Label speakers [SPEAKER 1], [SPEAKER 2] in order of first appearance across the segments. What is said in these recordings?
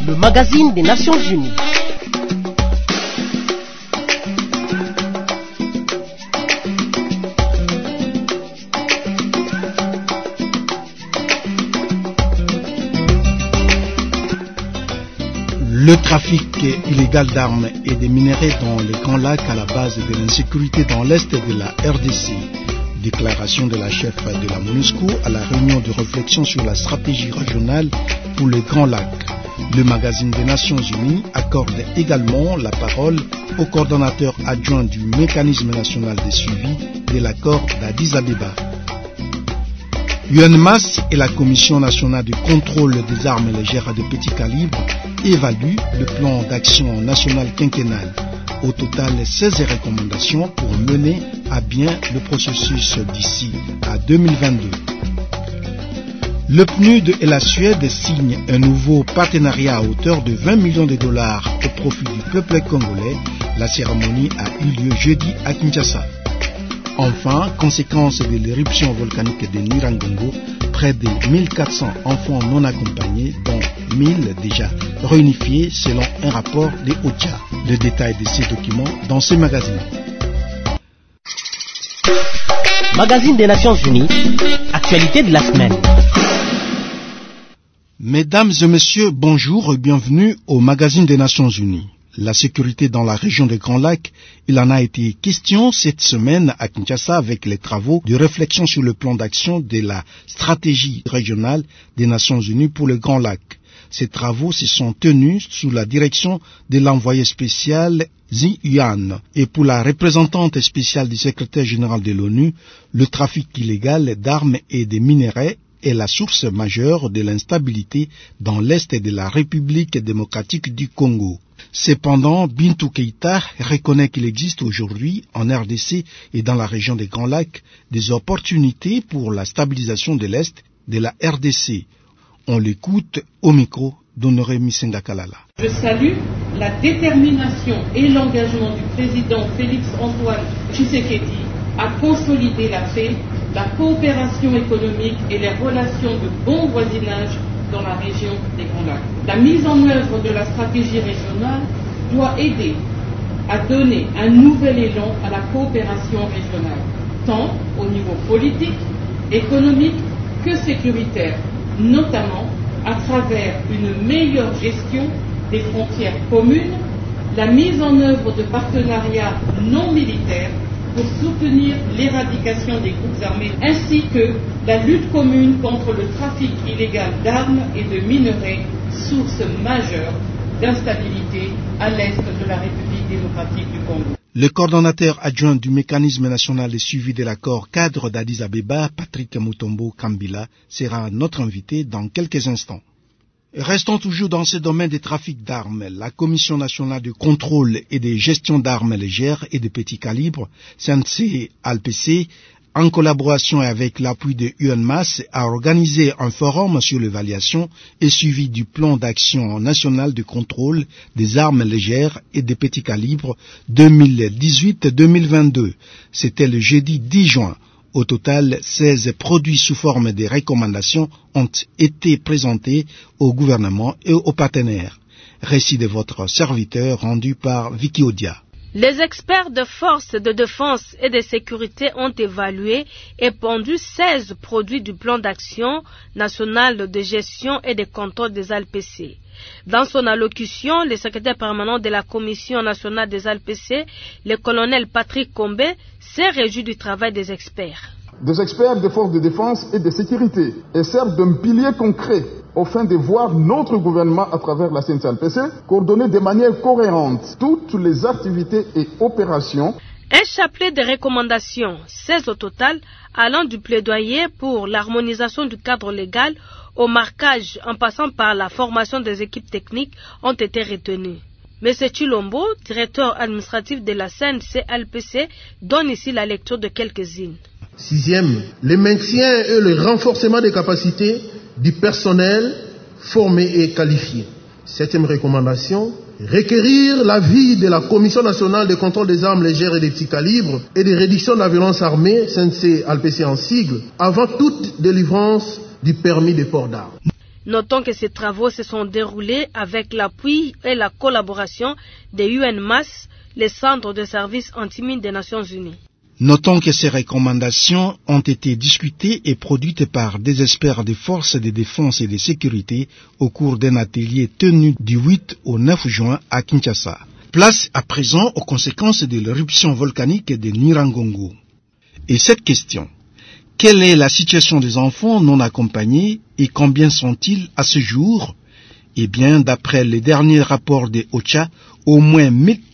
[SPEAKER 1] le magazine des Nations Unies.
[SPEAKER 2] Le trafic illégal d'armes et de minerais dans les Grands Lacs à la base de l'insécurité dans l'est de la RDC. Déclaration de la chef de la MONUSCO à la réunion de réflexion sur la stratégie régionale pour les Grands Lacs. Le magazine des Nations Unies accorde également la parole au coordonnateur adjoint du mécanisme national de suivi de l'accord d'Addis Abeba. UNMAS et la Commission nationale de contrôle des armes légères de petit calibre évaluent le plan d'action national quinquennal. Au total, 16 recommandations pour mener à bien le processus d'ici à 2022. Le PNUD et la Suède signent un nouveau partenariat à hauteur de 20 millions de dollars au profit du peuple congolais. La cérémonie a eu lieu jeudi à Kinshasa. Enfin, conséquence de l'éruption volcanique de Nyiragongo, près de 1400 enfants non accompagnés, dont 1000 déjà réunifiés selon un rapport de OCHA. Le détail de ces documents dans ce magazine.
[SPEAKER 1] Magazine des Nations Unies, actualité de la semaine.
[SPEAKER 2] Mesdames et messieurs, bonjour et bienvenue au magazine des Nations Unies. La sécurité dans la région des Grands Lacs, il en a été question cette semaine à Kinshasa avec les travaux de réflexion sur le plan d'action de la stratégie régionale des Nations Unies pour les Grands Lacs. Ces travaux se sont tenus sous la direction de l'envoyé spécial Zi Yuan. Et pour la représentante spéciale du secrétaire général de l'ONU, le trafic illégal d'armes et de minerais est la source majeure de l'instabilité dans l'est de la République démocratique du Congo. Cependant, Bintou Keïta reconnaît qu'il existe aujourd'hui en RDC et dans la région des Grands Lacs des opportunités pour la stabilisation de l'Est de la RDC. On l'écoute au micro d'Honoré Misenga Kalala.
[SPEAKER 3] Je salue la détermination et l'engagement du président Félix-Antoine Tshisekedi à consolider la paix, la coopération économique et les relations de bon voisinage dans la région des Grands Lacs. La mise en œuvre de la stratégie régionale doit aider à donner un nouvel élan à la coopération régionale, tant au niveau politique, économique que sécuritaire, notamment à travers une meilleure gestion des frontières communes, la mise en œuvre de partenariats non militaires pour soutenir l'éradication des groupes armés, ainsi que la lutte commune contre le trafic illégal d'armes et de minerais, source majeure d'instabilité à l'est de la République démocratique du Congo.
[SPEAKER 2] Le coordonnateur adjoint du mécanisme national de suivi de l'accord cadre d'Addis Abeba, Patrick Mutombo Kambila, sera notre invité dans quelques instants. Restons toujours dans ce domaine des trafics d'armes. La Commission nationale de contrôle et de gestion d'armes légères et de petit calibre, CNC-ALPC, en collaboration avec l'appui de UNMAS, a organisé un forum sur l'évaluation et suivi du plan d'action national de contrôle des armes légères et de petit calibre 2018-2022. C'était le jeudi 10 juin. Au total, 16 produits sous forme de recommandations ont été présentés au gouvernement et aux partenaires. Récit de votre serviteur rendu par Vicky Odia.
[SPEAKER 4] Les experts de forces de défense et de sécurité ont évalué et pondu 16 produits du plan d'action national de gestion et de contrôle des ALPC. Dans son allocution, le secrétaire permanent de la Commission nationale des ALPC, le colonel Patrick Kombe, s'est réjoui du travail des experts.
[SPEAKER 5] Des experts des forces de défense et de sécurité et servent d'un pilier concret au fin de voir notre gouvernement à travers la CNC-ALPC coordonner de manière cohérente toutes les activités et opérations.
[SPEAKER 4] Un chapelet de recommandations, 16 au total, allant du plaidoyer pour l'harmonisation du cadre légal au marquage en passant par la formation des équipes techniques ont été retenus. M. Chilombo, directeur administratif de la CNC-ALPC, donne ici la lecture de quelques-unes.
[SPEAKER 6] Sixième, le maintien et le renforcement des capacités du personnel formé et qualifié. Septième recommandation, requérir l'avis de la Commission nationale de contrôle des armes légères et des petits calibres et de réduction de la violence armée, CNC-ALPC en sigle, avant toute délivrance du permis de port d'armes.
[SPEAKER 4] Notons que ces travaux se sont déroulés avec l'appui et la collaboration de UNMAS, les centres de services antimines des Nations Unies.
[SPEAKER 2] Notons que ces recommandations ont été discutées et produites par des experts des forces de défense et de sécurité au cours d'un atelier tenu du 8 au 9 juin à Kinshasa. Place à présent aux conséquences de l'éruption volcanique de Nyiragongo. Et cette question, quelle est la situation des enfants non accompagnés et combien sont-ils à ce jour? Eh bien, d'après les derniers rapports de OCHA, au moins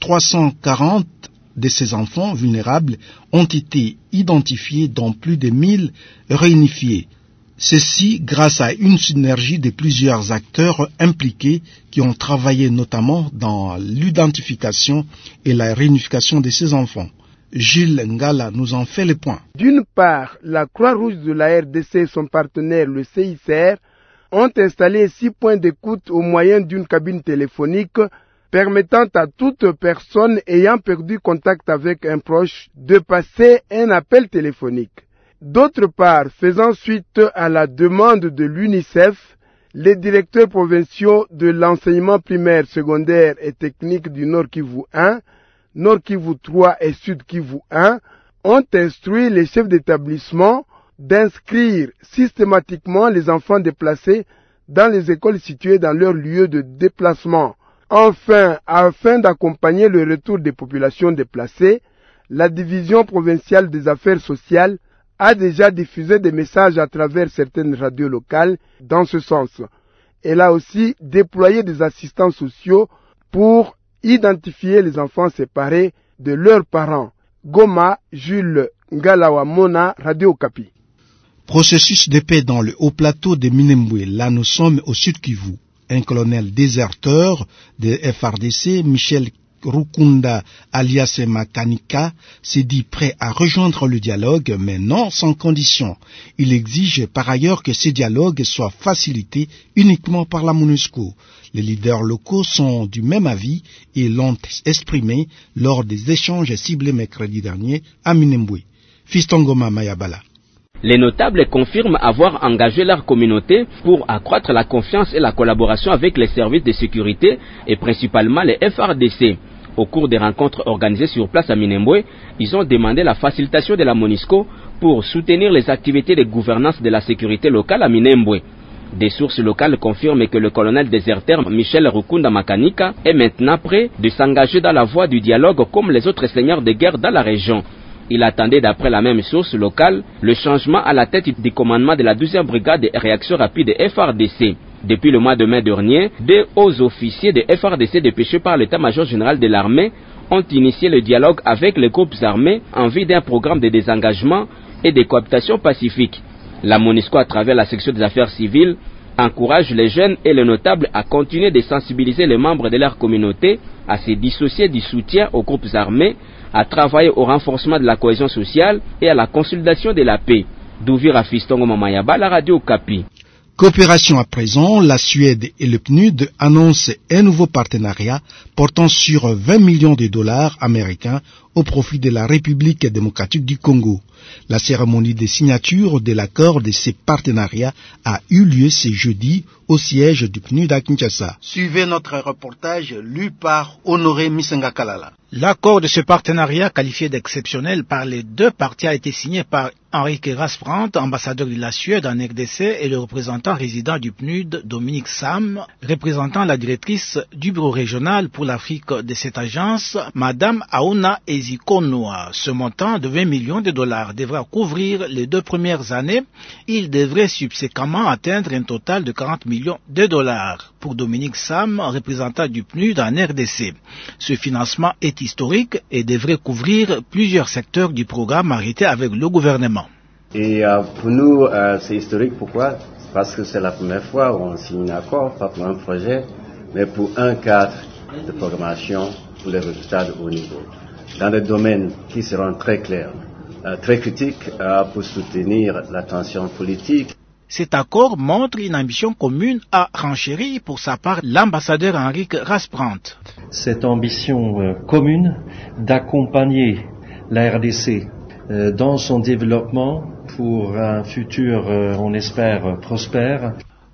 [SPEAKER 2] 1340 de ces enfants vulnérables ont été identifiés, dont plus de 1000 réunifiés. Ceci grâce à une synergie de plusieurs acteurs impliqués qui ont travaillé notamment dans l'identification et la réunification de ces enfants. Gilles Ngala nous en fait le point.
[SPEAKER 7] D'une part, la Croix-Rouge de la RDC et son partenaire, le CICR, ont installé 6 points d'écoute au moyen d'une cabine téléphonique permettant à toute personne ayant perdu contact avec un proche de passer un appel téléphonique. D'autre part, faisant suite à la demande de l'UNICEF, les directeurs provinciaux de l'enseignement primaire, secondaire et technique du Nord Kivu 1, Nord Kivu 3 et Sud Kivu 1 ont instruit les chefs d'établissement d'inscrire systématiquement les enfants déplacés dans les écoles situées dans leur lieu de déplacement. Enfin, afin d'accompagner le retour des populations déplacées, la division provinciale des affaires sociales a déjà diffusé des messages à travers certaines radios locales dans ce sens. Elle a aussi déployé des assistants sociaux pour identifier les enfants séparés de leurs parents. Goma, Jules Ngalawamona, Radio Okapi.
[SPEAKER 2] Processus de paix dans le haut plateau de Minembwe. Là, nous sommes au Sud Kivu. Un colonel déserteur de FRDC, Michel Rukunda alias Makanika, s'est dit prêt à rejoindre le dialogue, mais non sans condition. Il exige par ailleurs que ces dialogues soient facilités uniquement par la MONUSCO. Les leaders locaux sont du même avis et l'ont exprimé lors des échanges ciblés mercredi dernier à Minembwe. Fiston Ngoma Mayabala.
[SPEAKER 8] Les notables confirment avoir engagé leur communauté pour accroître la confiance et la collaboration avec les services de sécurité et principalement les FRDC. Au cours des rencontres organisées sur place à Minembwe, ils ont demandé la facilitation de la MONUSCO pour soutenir les activités de gouvernance de la sécurité locale à Minembwe. Des sources locales confirment que le colonel déserteur Michel Rukunda Makanika est maintenant prêt de s'engager dans la voie du dialogue comme les autres seigneurs de guerre dans la région. Il attendait, d'après la même source locale, le changement à la tête du commandement de la 12e brigade de réaction rapide FRDC. Depuis le mois de mai dernier, 2 hauts officiers de FRDC dépêchés par l'état-major général de l'armée ont initié le dialogue avec les groupes armés en vue d'un programme de désengagement et de cohabitation pacifique. La MONUSCO, à travers la section des affaires civiles, encourage les jeunes et les notables à continuer de sensibiliser les membres de leur communauté à se dissocier du soutien aux groupes armés, à travailler au renforcement de la cohésion sociale et à la consolidation de la paix. D'Ouvira Fistongo Mamayaba, la Radio Okapi.
[SPEAKER 2] Coopération à présent, la Suède et le PNUD annoncent un nouveau partenariat portant sur 20 millions de dollars américains au profit de la République démocratique du Congo. La cérémonie de signature de l'accord de ces partenariats a eu lieu ce jeudi au siège du PNUD à Kinshasa. Suivez notre reportage lu par Honoré Misenga Kalala.
[SPEAKER 9] L'accord de ce partenariat qualifié d'exceptionnel par les deux parties a été signé par Henrik Rasbrandt, ambassadeur de la Suède en RDC, et le représentant résident du PNUD, Dominique Sam, représentant la directrice du bureau régional pour l'Afrique de cette agence, Madame Aouna Ezikonoa. Ce montant de 20 millions de dollars devra couvrir les 2 premières années. Il devrait subséquemment atteindre un total de 40 millions de dollars. Pour Dominique Sam, représentant du PNUD en RDC, ce financement est historique et devrait couvrir plusieurs secteurs du programme arrêté avec le gouvernement.
[SPEAKER 10] Et pour nous, c'est historique. Pourquoi? Parce que c'est la première fois où on signe un accord, pas pour un projet, mais pour un cadre de programmation pour les résultats de haut niveau, dans des domaines qui seront très clairs, très critiques pour soutenir la tension politique.
[SPEAKER 9] Cet accord montre une ambition commune, a renchéri pour sa part l'ambassadeur Henrik Rasbrandt.
[SPEAKER 11] Cette ambition commune d'accompagner la RDC dans son développement pour un futur, on espère, prospère.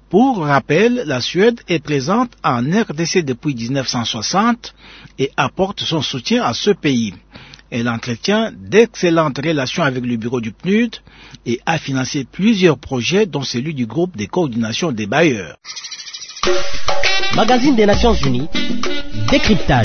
[SPEAKER 9] Pour rappel, la Suède est présente en RDC depuis 1960 et apporte son soutien à ce pays. Elle entretient d'excellentes relations avec le bureau du PNUD et a financé plusieurs projets, dont celui du groupe de coordination des bailleurs.
[SPEAKER 1] Magazine des Nations Unies, décryptage.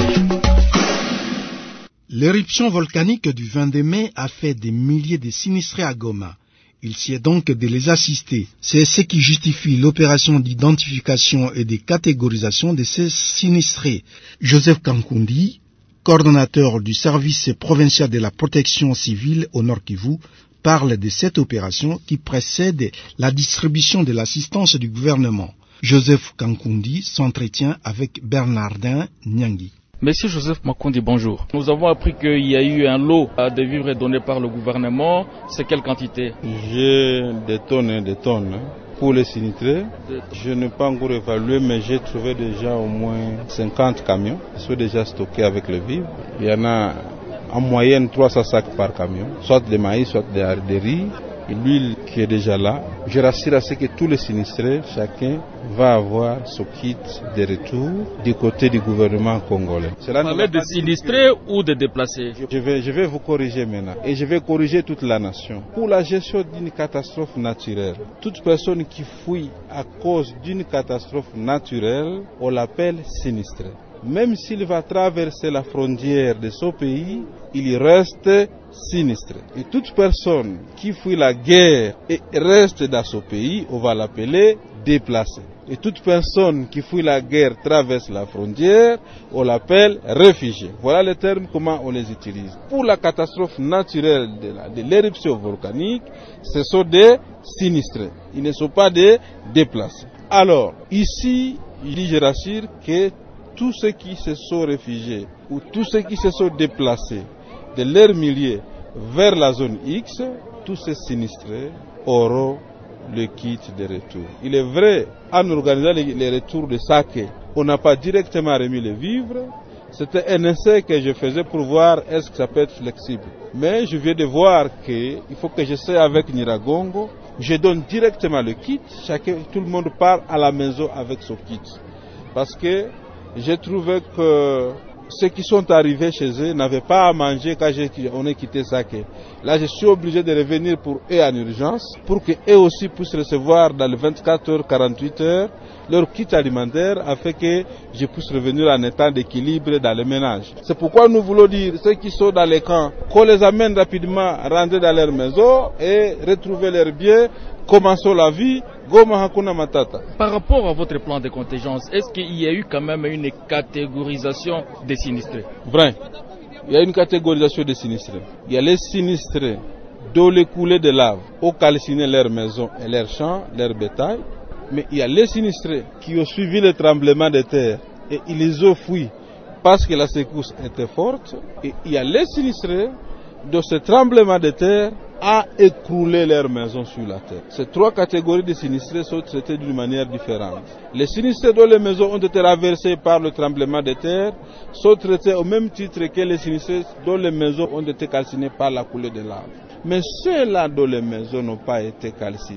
[SPEAKER 2] L'éruption volcanique du 22 mai a fait des milliers de sinistrés à Goma. Il sied donc de les assister. C'est ce qui justifie l'opération d'identification et de catégorisation de ces sinistrés. Joseph Kankundi, coordonnateur du service provincial de la protection civile au Nord Kivu, parle de cette opération qui précède la distribution de l'assistance du gouvernement. Joseph Kankundi s'entretient avec Bernardin Nyangi.
[SPEAKER 12] Monsieur Joseph Makundi, bonjour. Nous avons appris qu'il y a eu un lot de vivres donné par le gouvernement. C'est quelle quantité?
[SPEAKER 13] J'ai des tonnes. Pour les sinistrés, je n'ai pas encore évalué, mais j'ai trouvé déjà au moins 50 camions qui sont déjà stockés avec les vivres. Il y en a en moyenne 300 sacs par camion, soit de maïs, soit de riz. Et l'huile qui est déjà là, je rassure à ce que tous les sinistrés, chacun va avoir son kit de retour du côté du gouvernement congolais.
[SPEAKER 12] Vous parlez de sinistrés ou de déplacés?
[SPEAKER 13] Je vais vous corriger maintenant et je vais corriger toute la nation. Pour la gestion d'une catastrophe naturelle, toute personne qui fuit à cause d'une catastrophe naturelle, on l'appelle sinistré. Même s'il va traverser la frontière de son pays, il reste sinistré. Et toute personne qui fuit la guerre et reste dans son pays, on va l'appeler déplacé. Et toute personne qui fuit la guerre traverse la frontière, on l'appelle réfugié. Voilà les termes, comment on les utilise. Pour la catastrophe naturelle de l'éruption volcanique, ce sont des sinistrés. Ils ne sont pas des déplacés. Alors, ici, je rassure que tous ceux qui se sont réfugiés ou tous ceux qui se sont déplacés de leur milieu vers la zone X, tous ces sinistrés auront le kit de retour. Il est vrai, en organisant les retours de Saké, on n'a pas directement remis les vivres. C'était un essai que je faisais pour voir est-ce que ça peut être flexible. Mais je viens de voir qu'il faut que j'essaie avec Nyiragongo. Je donne directement le kit. Tout le monde part à la maison avec son kit. Parce que j'ai trouvé que ceux qui sont arrivés chez eux n'avaient pas à manger quand on a quitté Saké. Là, je suis obligé de revenir pour eux en urgence, pour qu'eux aussi puissent recevoir dans les 24 heures, 48 heures, leur kit alimentaire, afin que je puisse revenir en état d'équilibre dans les ménages. C'est pourquoi nous voulons dire, ceux qui sont dans les camps, qu'on les amène rapidement à rentrer dans leur maison et retrouver leurs biens. Commençons la vie, Goma Hakuna Matata.
[SPEAKER 12] Par rapport à votre plan de contingence, est-ce qu'il y a eu quand même une catégorisation des sinistrés?
[SPEAKER 13] Vrai, il y a une catégorisation des sinistrés. Il y a les sinistrés dont les coulées de lave ont calciné leurs maisons et leurs champs, leurs bétail. Mais il y a les sinistrés qui ont suivi le tremblement de terre et ils les ont fui parce que la secousse était forte. Et il y a les sinistrés de ce tremblement de terre a écroulé leurs maisons sur la terre. Ces trois catégories de sinistrés sont traitées d'une manière différente. Les sinistrés dont les maisons ont été renversées par le tremblement de terre sont traités au même titre que les sinistrés dont les maisons ont été calcinées par la coulée de lave. Mais ceux-là dont les maisons n'ont pas été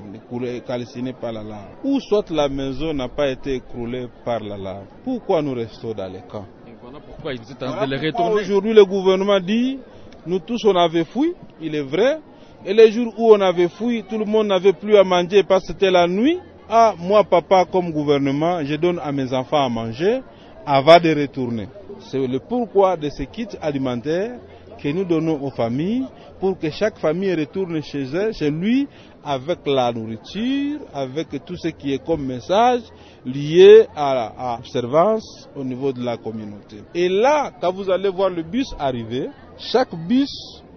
[SPEAKER 13] calcinées par la lave, ou soit la maison n'a pas été écroulée par la lave, pourquoi nous restons dans les camps?
[SPEAKER 12] Et voilà pourquoi ils étaient en train de les retourner.
[SPEAKER 13] Aujourd'hui, le gouvernement dit, nous tous on avait fui, il est vrai. Et les jours où on avait fui, tout le monde n'avait plus à manger parce que c'était la nuit. Ah, moi, papa, comme gouvernement, je donne à mes enfants à manger avant de retourner. C'est le pourquoi de ces kits alimentaires que nous donnons aux familles pour que chaque famille retourne chez elle, chez lui, avec la nourriture, avec tout ce qui est comme message lié à l'observance au niveau de la communauté. Et là, quand vous allez voir le bus arriver, chaque bus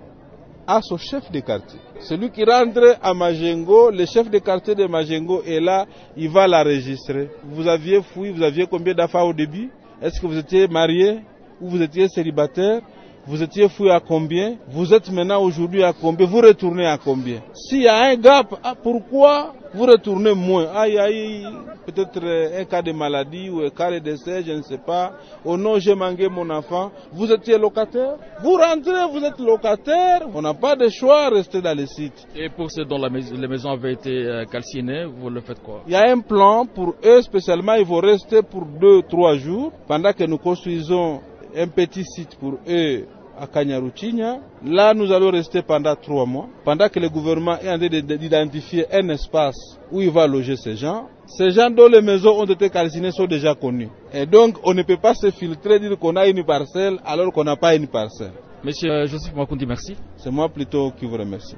[SPEAKER 13] à son chef de quartier. Celui qui rentre à Majengo, le chef de quartier de Majengo est là, il va l'enregistrer. Vous aviez fui, vous aviez combien d'enfants au début? Est-ce que vous étiez marié ou vous étiez célibataire? Vous étiez fouillé à combien? Vous êtes maintenant aujourd'hui à combien? Vous retournez à combien? S'il y a un gap, pourquoi vous retournez moins? Peut-être un cas de maladie ou un cas de décès, je ne sais pas. Oh non, j'ai manqué mon enfant. Vous étiez locataire? Vous rentrez, vous êtes locataire. On n'a pas de choix, rester dans les sites.
[SPEAKER 12] Et pour ceux dont les maisons avaient été calcinées, vous le faites quoi?
[SPEAKER 13] Il y a un plan pour eux spécialement, ils vont rester pour 2-3 jours pendant que nous construisons un petit site pour eux à Kanyaruchinya. Là, nous allons rester pendant 3 mois, pendant que le gouvernement est en train d'identifier un espace où il va loger ces gens. Ces gens dont les maisons ont été calcinées sont déjà connus. Et donc, on ne peut pas se filtrer, dire qu'on a une parcelle alors qu'on n'a pas une parcelle.
[SPEAKER 12] Monsieur Joseph Mwakundi, merci.
[SPEAKER 13] C'est moi plutôt qui vous remercie.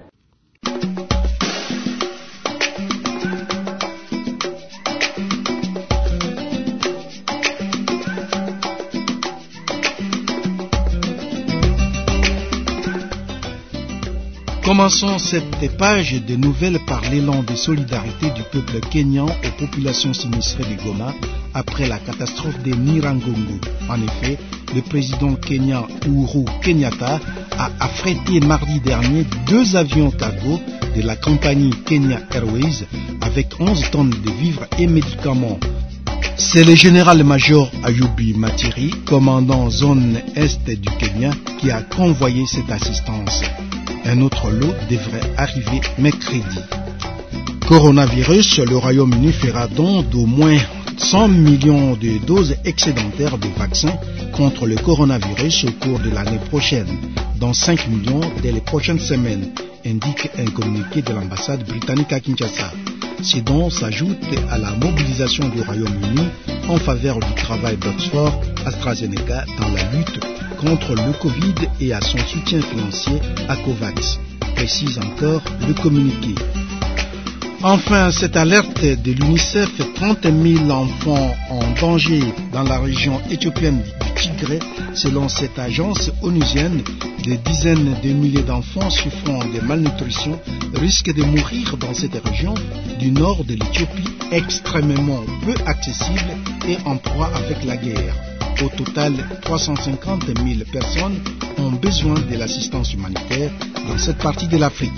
[SPEAKER 2] Commençons cette page de nouvelles par l'élan de solidarité du peuple kényan aux populations sinistrées de Goma après la catastrophe de Nyiragongo. En effet, le président kenyan Uhuru Kenyatta a affrété mardi dernier 2 avions cargo de la compagnie Kenya Airways avec 11 tonnes de vivres et médicaments. C'est le général-major Ayubi Matiri, commandant zone est du Kenya, qui a convoyé cette assistance. Un autre lot devrait arriver mercredi. Coronavirus, le Royaume-Uni fera don d'au moins 100 millions de doses excédentaires de vaccins contre le coronavirus au cours de l'année prochaine, dont 5 millions dès les prochaines semaines, indique un communiqué de l'ambassade britannique à Kinshasa. Ces dons s'ajoutent à la mobilisation du Royaume-Uni en faveur du travail d'Oxford AstraZeneca dans la lutte contre le Covid et à son soutien financier à COVAX, précise encore le communiqué. Enfin, cette alerte de l'UNICEF, 30 000 enfants en danger dans la région éthiopienne du Tigré. Selon cette agence onusienne, des dizaines de milliers d'enfants souffrant de malnutrition risquent de mourir dans cette région du nord de l'Éthiopie, extrêmement peu accessible et en proie avec la guerre. Au total, 350 000 personnes ont besoin de l'assistance humanitaire dans cette partie de l'Afrique.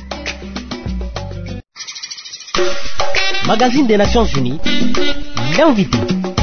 [SPEAKER 1] Magazine des Nations Unies, l'invité.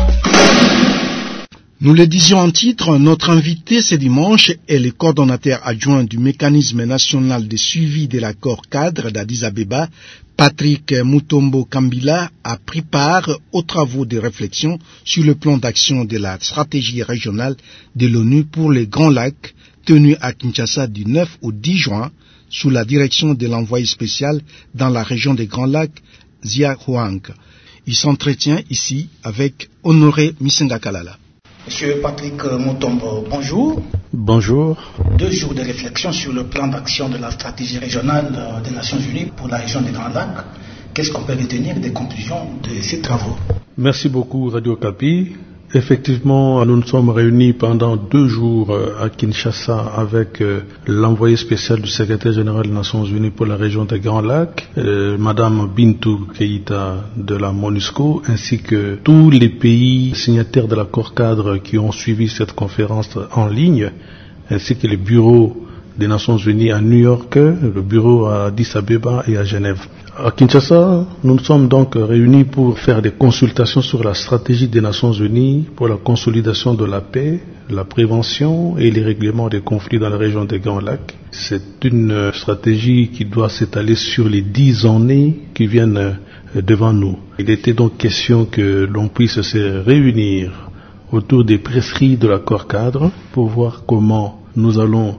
[SPEAKER 2] Nous le disions en titre, notre invité ce dimanche est le coordonnateur adjoint du mécanisme national de suivi de l'accord cadre d'Addis Abeba. Patrick Mutombo Kambila a pris part aux travaux de réflexion sur le plan d'action de la stratégie régionale de l'ONU pour les Grands Lacs, tenu à Kinshasa du 9 au 10 juin, sous la direction de l'envoyé spécial dans la région des Grands Lacs, Zia Huang. Il s'entretient ici avec Honoré Misenga Kalala.
[SPEAKER 14] Monsieur Patrick Mutombo, bonjour.
[SPEAKER 15] Bonjour.
[SPEAKER 14] 2 jours de réflexion sur le plan d'action de la stratégie régionale des Nations Unies pour la région des Grands Lacs. Qu'est-ce qu'on peut retenir des conclusions de ces travaux?
[SPEAKER 15] Merci beaucoup Radio Kapi. Effectivement, nous nous sommes réunis pendant 2 jours à Kinshasa avec l'envoyé spécial du secrétaire général des Nations Unies pour la région des Grands Lacs, Madame Bintou Keïta de la MONUSCO, ainsi que tous les pays signataires de l'accord cadre qui ont suivi cette conférence en ligne, ainsi que les bureaux des Nations Unies à New York, le bureau à Addis Abeba et à Genève. À Kinshasa, nous nous sommes donc réunis pour faire des consultations sur la stratégie des Nations Unies pour la consolidation de la paix, la prévention et les règlements des conflits dans la région des Grands Lacs. C'est une stratégie qui doit s'étaler sur les 10 années qui viennent devant nous. Il était donc question que l'on puisse se réunir autour des prescrits de l'accord cadre pour voir comment nous allons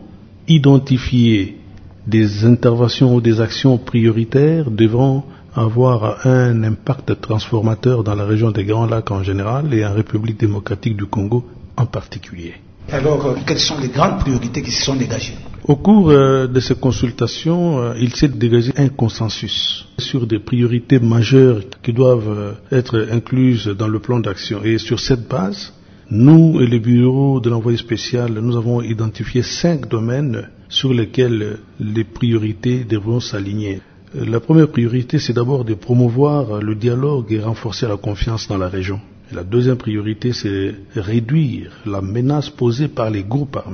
[SPEAKER 15] identifier des interventions ou des actions prioritaires devant avoir un impact transformateur dans la région des Grands Lacs en général et en République démocratique du Congo en particulier.
[SPEAKER 14] Alors, quelles sont les grandes priorités qui se sont dégagées?
[SPEAKER 15] Au cours de ces consultations, il s'est dégagé un consensus sur des priorités majeures qui doivent être incluses dans le plan d'action. Et sur cette base, nous et le bureau de l'envoyé spécial, nous avons identifié 5 domaines sur lesquels les priorités devront s'aligner. La première priorité, c'est d'abord de promouvoir le dialogue et renforcer la confiance dans la région. Et la deuxième priorité, c'est réduire la menace posée par les groupes armés.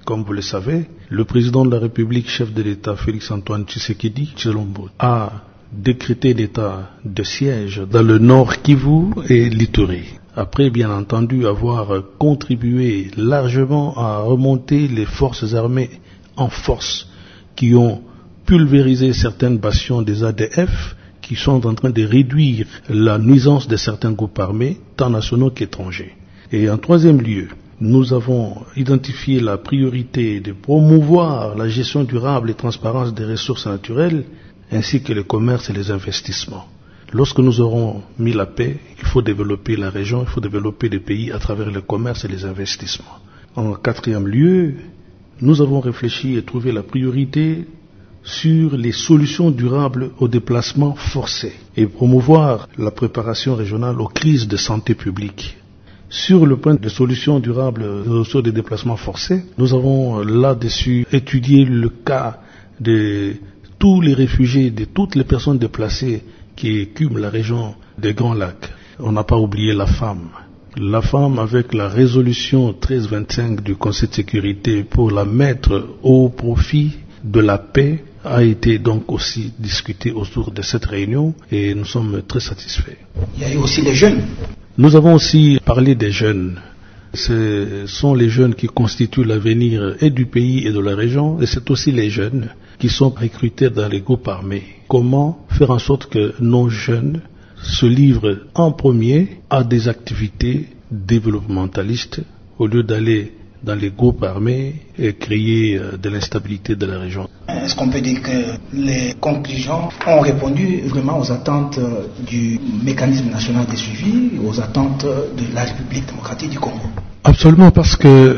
[SPEAKER 15] comme vous le savez, le président de la République, chef de l'État, Félix-Antoine Tshisekedi Tshilombo, a décrété l'état de siège dans le nord Kivu et l'Ituri. Après, bien entendu, avoir contribué largement à remonter les forces armées en force qui ont pulvérisé certaines bastions des ADF, qui sont en train de réduire la nuisance de certains groupes armés, tant nationaux qu'étrangers. Et en troisième lieu, nous avons identifié la priorité de promouvoir la gestion durable et transparence des ressources naturelles, ainsi que le commerce et les investissements. Lorsque nous aurons mis la paix, il faut développer la région, il faut développer les pays à travers le commerce et les investissements. En quatrième lieu, nous avons réfléchi et trouvé la priorité sur les solutions durables aux déplacements forcés et promouvoir la préparation régionale aux crises de santé publique. Sur le point des solutions durables sur des déplacements forcés, nous avons là-dessus étudié le cas de tous les réfugiés, de toutes les personnes déplacées qui écument la région des Grands Lacs. On n'a pas oublié la femme. La femme, avec la résolution 1325 du Conseil de sécurité pour la mettre au profit de la paix, a été donc aussi discutée autour de cette réunion et nous sommes très satisfaits.
[SPEAKER 14] Il y a eu aussi les jeunes.
[SPEAKER 15] Nous avons aussi parlé des jeunes. Ce sont les jeunes qui constituent l'avenir et du pays et de la région, et c'est aussi les jeunes qui sont recrutés dans les groupes armés. Comment faire en sorte que nos jeunes se livrent en premier à des activités développementalistes au lieu d'aller dans les groupes armés et créer de l'instabilité de la région.
[SPEAKER 14] Est-ce qu'on peut dire que les conclusions ont répondu vraiment aux attentes du mécanisme national de suivi, aux attentes de la République démocratique du Congo?
[SPEAKER 15] Absolument, parce que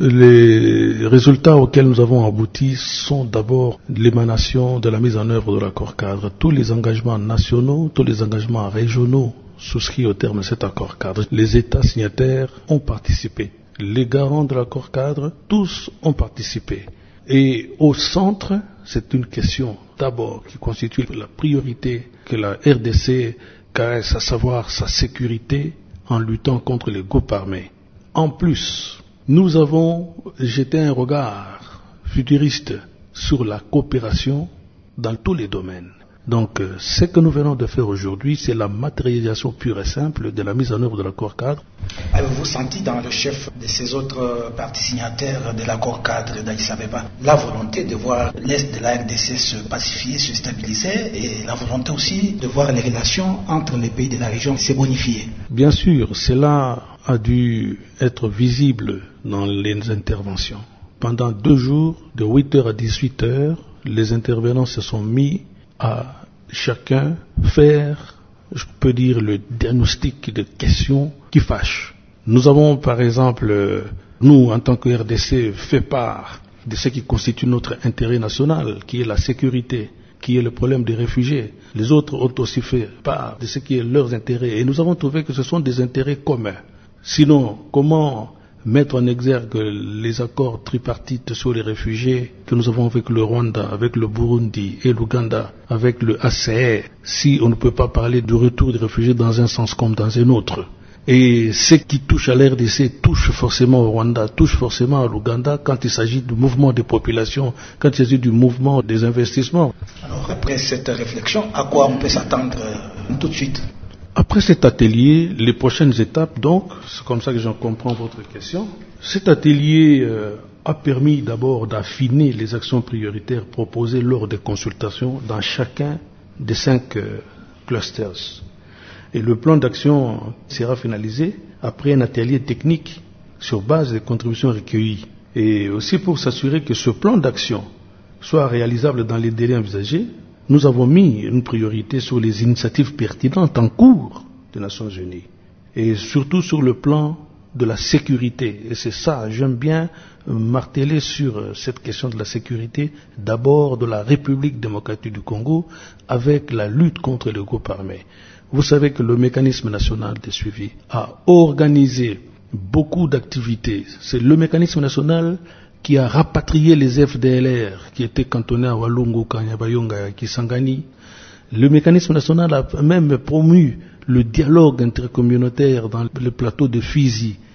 [SPEAKER 15] les résultats auxquels nous avons abouti sont d'abord l'émanation de la mise en œuvre de l'accord cadre. Tous les engagements nationaux, tous les engagements régionaux souscrits au terme de cet accord cadre, les États signataires ont participé. Les garants de l'accord cadre, tous ont participé. Et au centre, c'est une question d'abord qui constitue la priorité que la RDC caresse, à savoir sa sécurité en luttant contre les groupes armés. En plus, nous avons jeté un regard futuriste sur la coopération dans tous les domaines. Donc, ce que nous venons de faire aujourd'hui, c'est la matérialisation pure et simple de la mise en œuvre de l'accord cadre.
[SPEAKER 14] Avez-vous senti dans le chef de ces autres parties signataires de l'accord cadre d'Addis Abeba la volonté de voir l'Est de la RDC se pacifier, se stabiliser, et la volonté aussi de voir les relations entre les pays de la région se bonifier?
[SPEAKER 15] Bien sûr, cela a dû être visible dans les interventions. Pendant 2 jours, de 8h à 18h, les intervenants se sont mis à chacun faire, je peux dire, le diagnostic de questions qui fâchent. Nous avons, par exemple, nous, en tant que RDC, fait part de ce qui constitue notre intérêt national, qui est la sécurité, qui est le problème des réfugiés. Les autres ont aussi fait part de ce qui est leurs intérêts. Et nous avons trouvé que ce sont des intérêts communs. Sinon, comment mettre en exergue les accords tripartites sur les réfugiés que nous avons avec le Rwanda, avec le Burundi et l'Ouganda, avec le HCR, si on ne peut pas parler du retour des réfugiés dans un sens comme dans un autre? Et ce qui touche à l'RDC touche forcément au Rwanda, touche forcément à l'Ouganda quand il s'agit du mouvement des populations, quand il s'agit du mouvement des investissements.
[SPEAKER 14] Alors après cette réflexion, à quoi on peut s'attendre tout de suite?
[SPEAKER 15] Après cet atelier, les prochaines étapes, donc, c'est comme ça que j'en comprends votre question. Cet atelier a permis d'abord d'affiner les actions prioritaires proposées lors des consultations dans chacun des 5 clusters. Et le plan d'action sera finalisé après un atelier technique sur base des contributions recueillies. Et aussi pour s'assurer que ce plan d'action soit réalisable dans les délais envisagés, nous avons mis une priorité sur les initiatives pertinentes en cours des Nations Unies et surtout sur le plan de la sécurité. Et c'est ça, j'aime bien marteler sur cette question de la sécurité, d'abord de la République démocratique du Congo avec la lutte contre les groupes armés. Vous savez que le mécanisme national de suivi a organisé beaucoup d'activités. C'est le mécanisme national qui a rapatrié les FDLR qui étaient cantonnés à Walungu, Kanyabayonga et Kisangani. Le mécanisme national a même promu le dialogue intercommunautaire dans le plateau de Fizi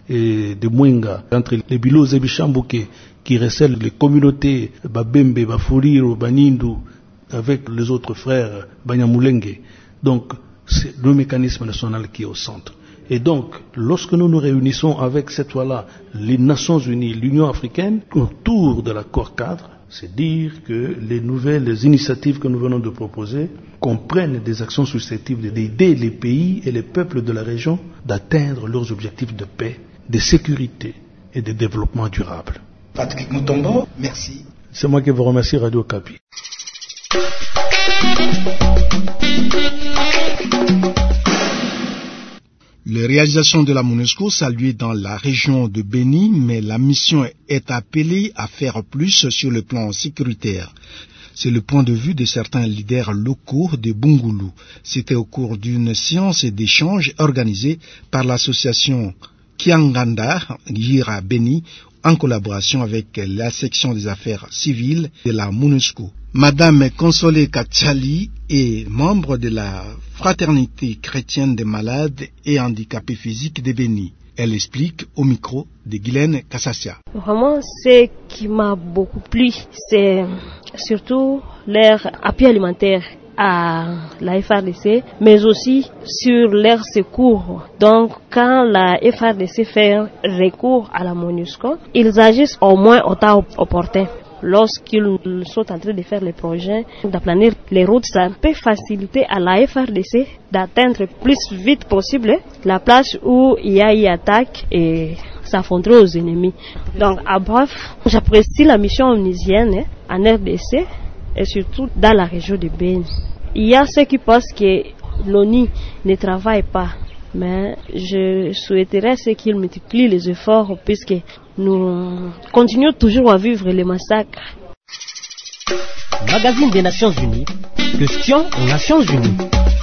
[SPEAKER 15] et de Mwenga, entre les Bilos et Bichamboke, qui recèlent les communautés Babembe, Bafuriro, Banindu, avec les autres frères Banyamulenge. Donc, c'est le mécanisme national qui est au centre. Et donc, lorsque nous nous réunissons avec cette fois-là, les Nations Unies, l'Union africaine, autour de l'accord cadre, c'est dire que les nouvelles initiatives que nous venons de proposer comprennent des actions susceptibles d'aider les pays et les peuples de la région d'atteindre leurs objectifs de paix, de sécurité et de développement durable.
[SPEAKER 14] Patrick Mutombo, merci.
[SPEAKER 15] C'est moi qui vous remercie, Radio Okapi.
[SPEAKER 2] Les réalisations de la MONUSCO saluées dans la région de Béni, mais la mission est appelée à faire plus sur le plan sécuritaire. C'est le point de vue de certains leaders locaux de Bungulu. C'était au cours d'une séance d'échange organisée par l'association Kianganda Gira Béni en collaboration avec la section des affaires civiles de la MONUSCO. Madame Consolé Katsali est membre de la Fraternité chrétienne des malades et handicapés physiques de Béni. Elle explique au micro de Guylaine Kassassia.
[SPEAKER 16] Vraiment, ce qui m'a beaucoup plu, c'est surtout leur appui alimentaire à la FARDC, mais aussi sur leur secours. Donc, quand la FARDC fait recours à la MONUSCO, ils agissent au moins au temps opportun. Lorsqu'ils sont en train de faire les projets, d'aplanir les routes, ça peut faciliter à la FARDC d'atteindre plus vite possible la place où il y a eu attaque et s'affronter aux ennemis. Donc, à bref, j'apprécie la mission onusienne en RDC et surtout dans la région de Béni. Il y a ceux qui pensent que l'ONU ne travaille pas, mais je souhaiterais qu'ils multiplient les efforts puisque nous continuons toujours à vivre les massacres.
[SPEAKER 1] Magazine des Nations Unies, question aux Nations Unies.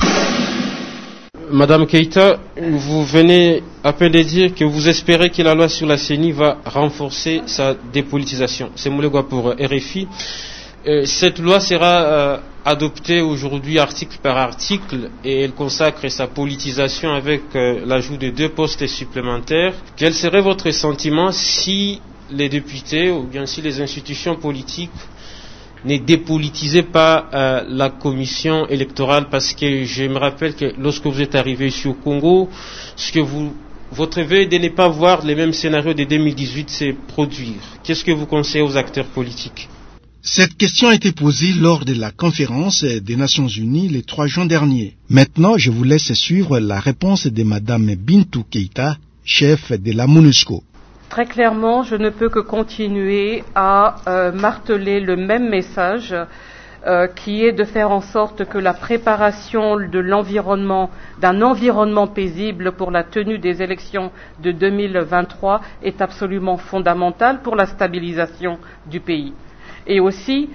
[SPEAKER 17] Madame Keïta, vous venez à peine de dire que vous espérez que la loi sur la CENI va renforcer sa dépolitisation. C'est Moulegua pour RFI. Cette loi sera adoptée aujourd'hui article par article et elle consacre sa politisation avec l'ajout de 2 postes supplémentaires. Quel serait votre sentiment si les députés ou bien si les institutions politiques ne dépolitisaient pas la commission électorale? Parce que je me rappelle que lorsque vous êtes arrivé ici au Congo, votre vœu de ne pas voir les mêmes scénarios de 2018 se produire. Qu'est-ce que vous conseillez aux acteurs politiques?
[SPEAKER 2] Cette question a été posée lors de la conférence des Nations Unies le 3 juin dernier. Maintenant, je vous laisse suivre la réponse de Madame Bintou Keïta, chef de la MONUSCO.
[SPEAKER 3] Très clairement, je ne peux que continuer à marteler le même message qui est de faire en sorte que la préparation de l'environnement, d'un environnement paisible pour la tenue des élections de 2023 est absolument fondamentale pour la stabilisation du pays. Et aussi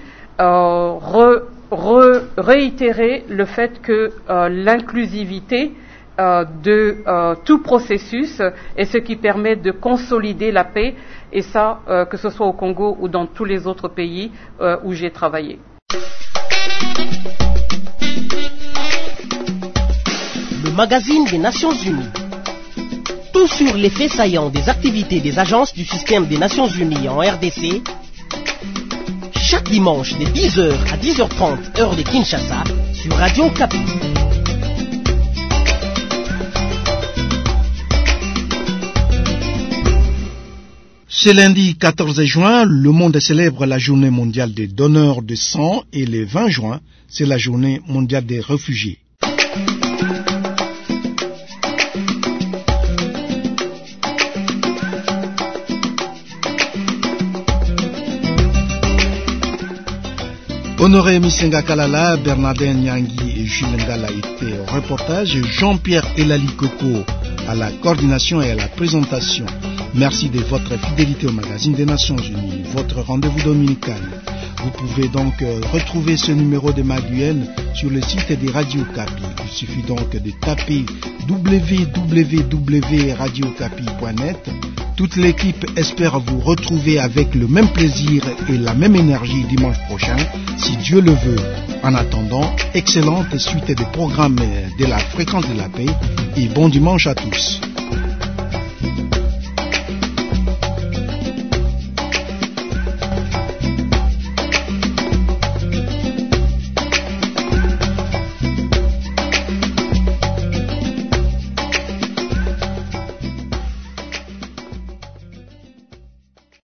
[SPEAKER 3] réitérer le fait que l'inclusivité de tout processus est ce qui permet de consolider la paix, et ça, que ce soit au Congo ou dans tous les autres pays où j'ai travaillé.
[SPEAKER 1] Le magazine des Nations Unies. Tout sur les faits saillants des activités des agences du système des Nations Unies en RDC, chaque dimanche de 10h à 10h30 heure de Kinshasa sur Radio Okapi.
[SPEAKER 2] Ce lundi 14 juin, le monde célèbre la journée mondiale des donneurs de sang et le 20 juin, c'est la journée mondiale des réfugiés. Honoré Misenga Kalala, Bernardin Nyangui et Jules Ngala étaient au reportage, Jean-Pierre Elali Koko à la coordination et à la présentation. Merci de votre fidélité au magazine des Nations Unies, votre rendez-vous dominical. Vous pouvez donc retrouver ce numéro de Maguyen sur le site des Radio Okapi. Il suffit donc de taper www.radiokapi.net. Toute l'équipe espère vous retrouver avec le même plaisir et la même énergie dimanche prochain, si Dieu le veut. En attendant, excellente suite des programmes de la fréquence de la paix et bon dimanche à tous.